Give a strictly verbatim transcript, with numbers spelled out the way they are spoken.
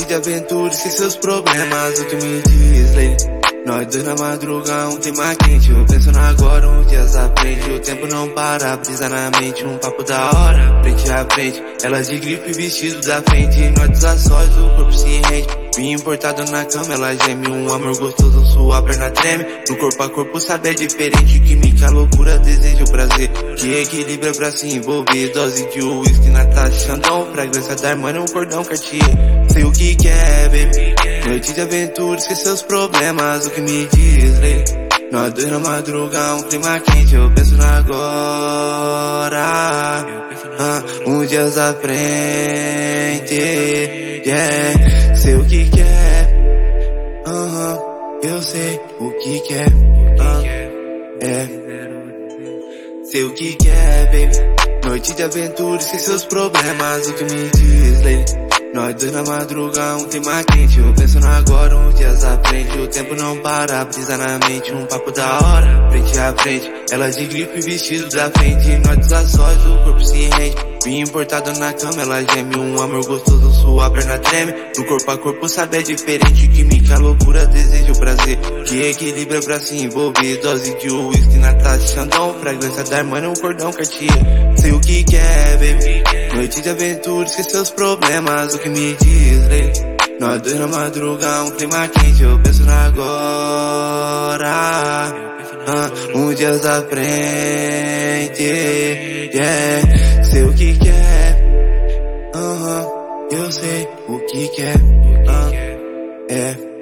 Noite de aventura, esquece seus problemas, o que me diz, lady? Nós dois na madruga, um clima quente. Eu penso no agora, uns dias à frente. O tempo não para, brisa na mente. Um papo da hora, frente a frente. Ela de gripe, vestido da frente. Nós dos açóis, o corpo se rende. Vim importado na cama, ela geme. Um amor gostoso, sua perna treme. No corpo a corpo, sabe, é diferente. Química, loucura, desejo, prazer. Que equilibra pra se envolver. Dose de uísque, Natasha, Xandão. Fragrância da Armani, um cordão Cartier. Sei o que quer, baby. Noite de aventura, esquece seus problemas, o que me diz, lady? Nós dois na madruga, um clima quente. Eu penso no agora, ah, uns dias à frente, yeah. Sei o que quer, aham, uh-huh, eu sei o que quer, uh, é. Sei o que quer, baby. Noite de aventura, esquece seus problemas, o que me diz, lady? Nós dois na madruga, um clima quente. Eu penso no agora, uns dias à frente. O tempo não para, brisa na mente. Um papo da hora, frente a frente. Ela de gripe, vestido da frente. Nós dos açóis, o corpo se rende. Vim importado na cama, ela geme. Um amor gostoso, sua perna treme. No corpo a corpo, sabe, é diferente. Química, loucura, desejo, prazer. Que equilibra pra se envolver. Dose de uísque, Natasha, Xandão. Fragrância da Armani, um cordão Cartier. Sei o que quer, baby. Noite de aventura, esquece seus problemas, o que me diz, lady? Nós dois na madruga, um clima quente. Eu penso no agora, ah, uns dias à frente, yeah. Sei o que quer, aham, uh-huh, eu sei o que quer, uh, é.